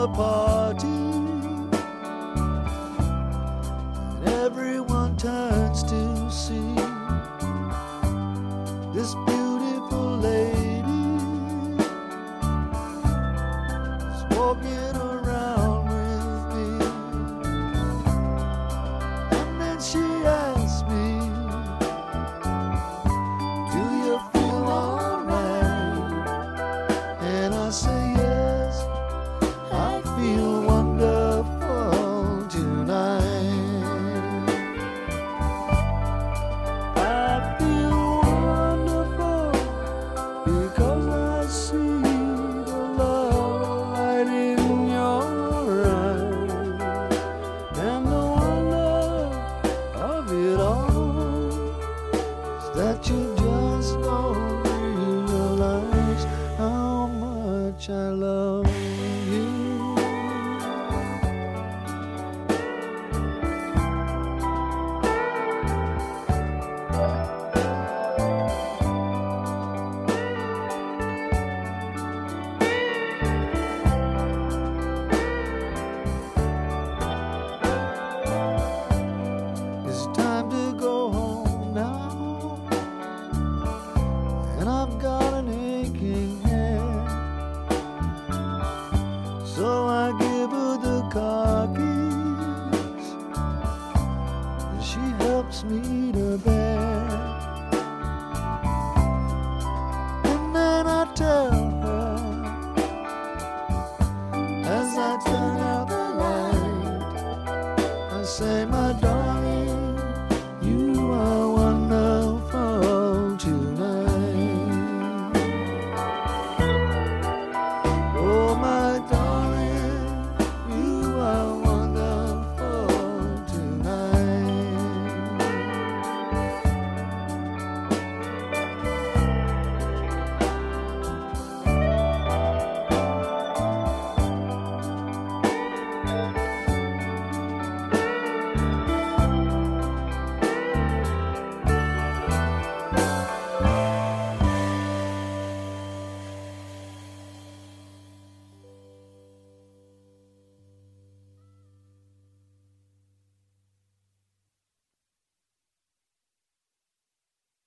party, and everyone turns to see this beautiful lady is walking around with me. And then she asks me, do you feel alright? And I say yes, I feel wonderful tonight. I feel wonderful because I see the love light in your eyes, and the wonder of it all is that you just don't realize how much I love